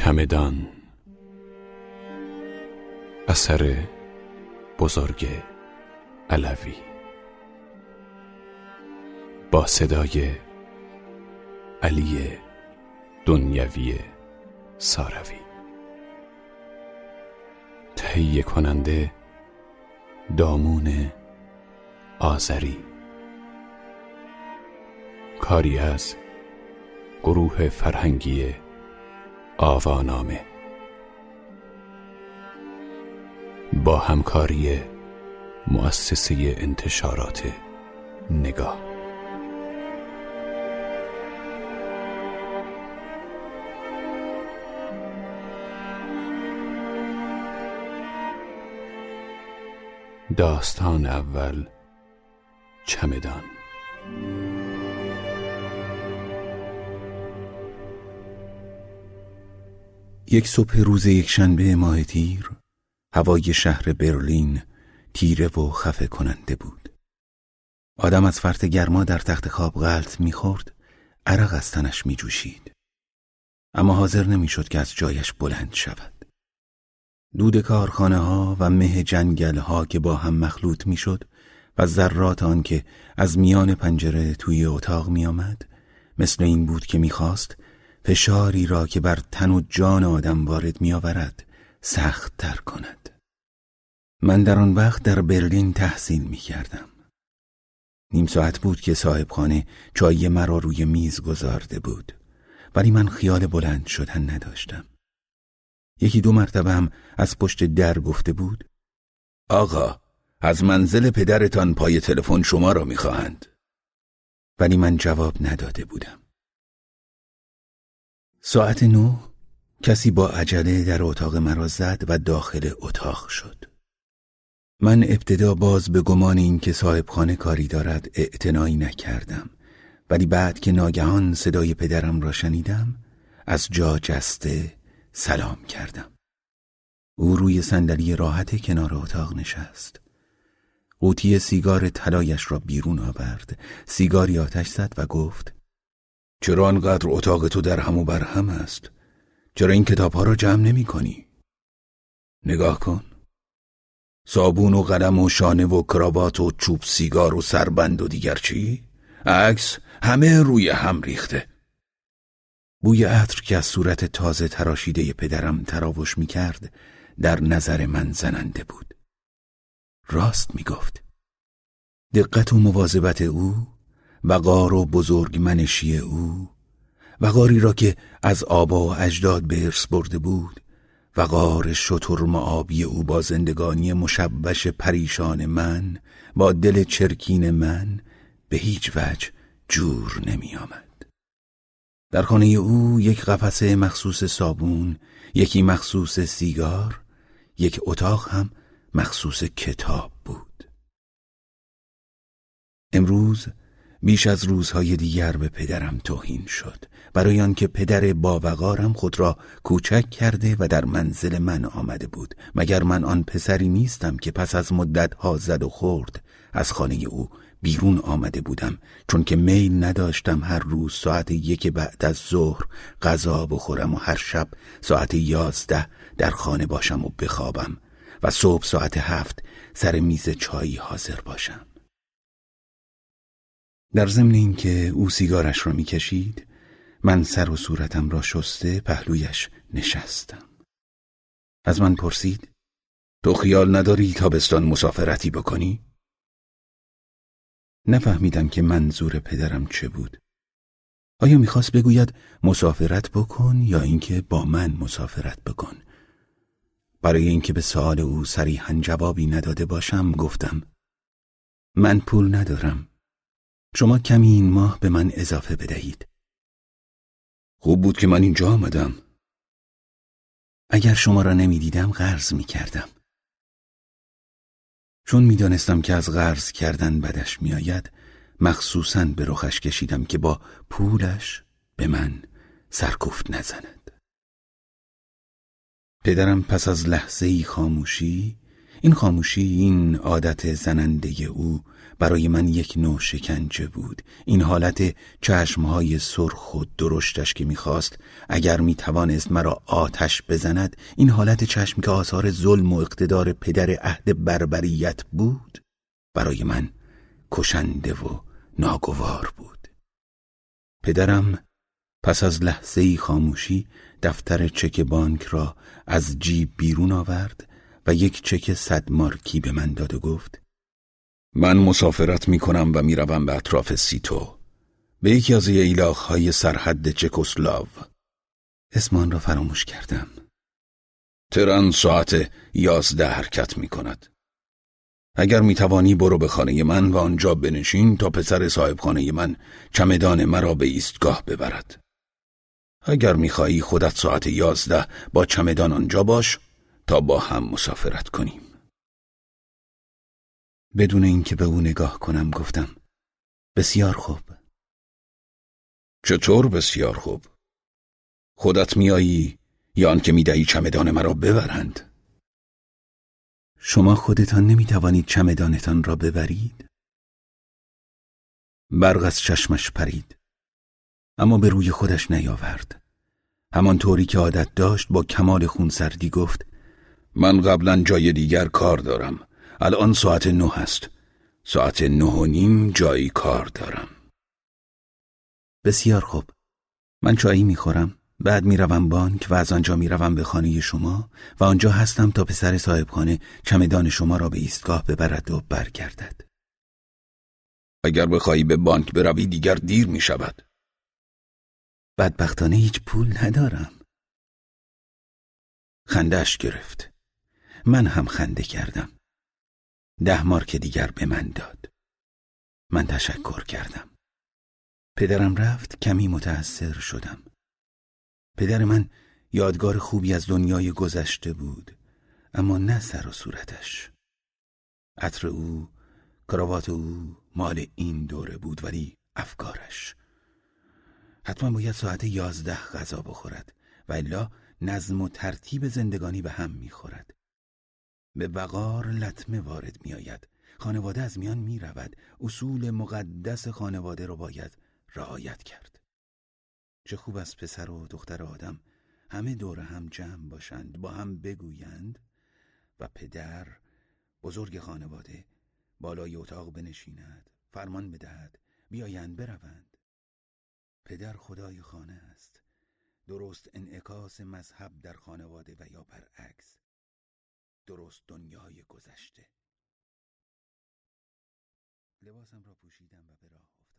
چمدان. اثر بزرگ علوی با صدای علی دنیوی ساروی. تهیه کننده دامون آذری. کاری از گروه فرهنگی آوانامه با همکاری مؤسسه انتشارات نگاه. داستان اول، چمدان. یک صبح روز یکشنبه ماه تیر، هوای شهر برلین تیره و خفه کننده بود. آدم از فرط گرما در تخت خواب غلط می‌خورد، عرق از تنش می‌جوشید، اما حاضر نمی‌شد که از جایش بلند شود. دود کارخانه‌ها و مه جنگل‌ها که با هم مخلوط می‌شد و ذرات آن که از میان پنجره توی اتاق می‌آمد، مثل این بود که می‌خواست فشاری را که بر تن و جان آدم وارد می‌آورد سخت تر کند. من در آن وقت در برلین تحصیل می‌کردم. نیم ساعت بود که صاحب خانه چای مرا روی میز گذارده بود، ولی من خیال بلند شدن نداشتم. یکی دو مرتبه هم از پشت در گفته بود: آقا، از منزل پدرتان پای تلفن شما را می‌خواهند. ولی من جواب نداده بودم. ساعت 9 کسی با عجله در اتاق مرا زد و داخل اتاق شد. من ابتدا باز به گمان این که صاحب خانه کاری دارد اعتنایی نکردم، ولی بعد که ناگهان صدای پدرم را شنیدم از جا جسته سلام کردم. او روی صندلی راحت کنار اتاق نشست. قوطی سیگار طلایش را بیرون آورد، سیگاری آتش زد و گفت: چرا انقدر اتاق تو در هم و بر هم است؟ چرا این کتاب‌ها را جمع نمی‌کنی؟ نگاه کن. صابون و قلم و شانه و کراوات و چوب سیگار و سربند و دیگر چی؟ عکس همه روی هم ریخته. بوی عطر که از صورت تازه تراشیده پدرم تراوش می‌کرد در نظر من زننده بود. راست می‌گفت. دقت و مواظبت او، وقار و بزرگمنشی او، وقاری را که از آبا و اجداد به ارث برده بود، وقار شتر آبی او با زندگانی مشوش پریشان من، با دل چرکین من به هیچ وجه جور نمی آمد. در خانه او یک قفسه مخصوص صابون، یکی مخصوص سیگار، یک اتاق هم مخصوص کتاب بود. امروز بیش از روزهای دیگر به پدرم توهین شد، برای آنکه پدر باوقارم خود را کوچک کرده و در منزل من آمده بود. مگر من آن پسری نیستم که پس از مدت‌ها زد و خورد از خانه او بیرون آمده بودم، چون که میل نداشتم هر روز ساعت 1 بعد از ظهر غذا بخورم و هر شب ساعت 11 در خانه باشم و بخوابم و صبح ساعت 7 سر میز چایی حاضر باشم. در ضمن این که او سیگارش را می‌کشید، من سر و صورتم را شسته پهلویش نشستم. از من پرسید: تو خیال نداری تابستان مسافرتی بکنی؟ نفهمیدم که منظور پدرم چه بود. آیا می‌خواست بگوید مسافرت بکن یا اینکه با من مسافرت بکن؟ برای اینکه به سؤال او صریحاً جوابی نداده باشم گفتم: من پول ندارم. شما کمی این ماه به من اضافه بدهید. خوب بود که من اینجا آمدم. اگر شما را نمی دیدم قرض می کردم. چون می دانستم که از قرض کردن بدش می آید، مخصوصاً به رخش کشیدم که با پولش به من سرکوفت نزند. پدرم پس از لحظه‌ای خاموشی این خاموشی، این عادت زننده او برای من یک نوع شکنجه بود. این حالت چشمهای سرخ و درشتش که میخواست اگر میتوانست مرا آتش بزند، این حالت چشم که آثار ظلم و اقتدار پدر عهد بربریت بود، برای من کشنده و ناگوار بود. پدرم پس از لحظه‌ای خاموشی دفتر چک بانک را از جیب بیرون آورد و یک چک 100 مارکی به من داد و گفت: من مسافرت می کنم و می روم به اطراف سیتو، به یکی از ییلاق‌های سرحد چکسلاو. اسم آن را فراموش کردم. ترن ساعت 11 حرکت می کند. اگر می توانی برو به خانه من و آنجا بنشین تا پسر صاحب خانه من چمدان مرا به ایستگاه ببرد. اگر می خواهی خودت ساعت 11 با چمدان آنجا باش تا با هم مسافرت کنیم. بدون اینکه به او نگاه کنم گفتم: بسیار خوب. چطور بسیار خوب؟ خودت میایی یا آن که میدهی چمدان مرا ببرند؟ شما خودتان نمیتوانید چمدانتان را ببرید؟ برق از چشمش پرید، اما به روی خودش نیاورد. همانطوری که عادت داشت با کمال خونسردی گفت: من قبلا جای دیگر کار دارم. الان ساعت 9 است. ساعت 9:30 جایی کار دارم. بسیار خوب. من چایی میخورم، بعد میروم بانک و از آنجا میروم به خانه شما و آنجا هستم تا پسر صاحبخانه چمدان شما را به ایستگاه ببرد و برگردد. اگر بخواهی به بانک بروی دیگر دیر میشود. بدبختانه هیچ پول ندارم. خنده‌اش گرفت. من هم خنده کردم. 10 مارک دیگر به من داد. من تشکر کردم. پدرم رفت. کمی متأثر شدم. پدر من یادگار خوبی از دنیای گذشته بود، اما نه سر و صورتش. عطر او، کراوات او مال این دوره بود، ولی افکارش. حتما باید ساعت 11 غذا بخورد و الا نظم و ترتیب زندگانی به هم میخورد. به وقار لطمه وارد می آید. خانواده از میان می رود. اصول مقدس خانواده رو باید رعایت کرد. چه خوب است پسر و دختر آدم همه دور هم جمع باشند، با هم بگویند و پدر بزرگ خانواده بالای اتاق بنشیند، فرمان بدهد بیایند بروند. پدر خدای خانه است، درست انعکاس مذهب در خانواده و یا برعکس، درست دنیای گذشته. لباسم را پوشیدم و به راه افتادم.